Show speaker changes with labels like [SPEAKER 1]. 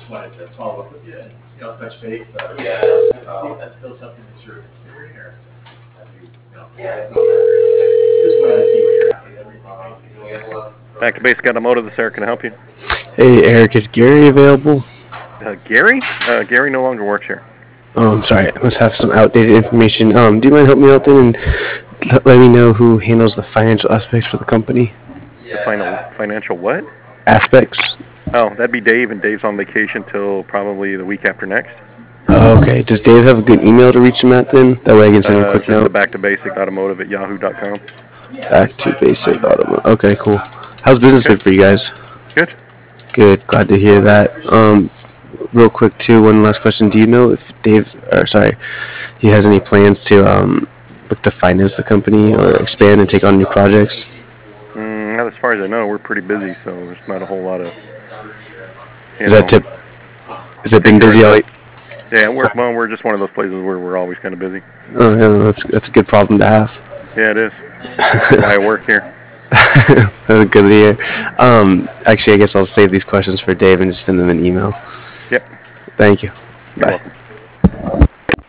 [SPEAKER 1] just wanted to follow up with you and, touch base.
[SPEAKER 2] Yeah.
[SPEAKER 1] See if that's still something that you're considering, or have you, just wanted to see where you're at with everything.
[SPEAKER 3] Back to Basic Automotive, this Eric can I help you.
[SPEAKER 4] Hey, Eric, is Gary available?
[SPEAKER 3] Gary? Gary no longer works here.
[SPEAKER 4] Oh, I'm sorry. I must have some outdated information. Do you mind helping me out then and let me know who handles the financial aspects for the company?
[SPEAKER 3] The financial what?
[SPEAKER 4] Aspects.
[SPEAKER 3] Oh, that'd be Dave, and Dave's on vacation till probably the week after next.
[SPEAKER 4] Okay. Does Dave have a good email to reach him at then? That way I can send him a quick note.
[SPEAKER 3] Back to Basic Automotive at yahoo.com.
[SPEAKER 4] Back to Basic Automotive. Okay, cool. How's business been for you guys?
[SPEAKER 3] Good.
[SPEAKER 4] Good. Glad to hear that. Real quick too, one last question. Do you know if he has any plans to look to finance the company or expand and take on new projects?
[SPEAKER 3] Not as far as I know. We're pretty busy, so there's not a whole lot of.
[SPEAKER 4] Is it been busy all?
[SPEAKER 3] Yeah, we're just one of those places where we're always kind of busy.
[SPEAKER 4] Oh yeah, that's a good problem to have.
[SPEAKER 3] Yeah, it is. That's why I work here.
[SPEAKER 4] That's good to hear. Actually, I guess I'll save these questions for Dave and just send them an email.
[SPEAKER 3] Yep.
[SPEAKER 4] Thank you.
[SPEAKER 3] You're
[SPEAKER 4] Bye.
[SPEAKER 3] welcome.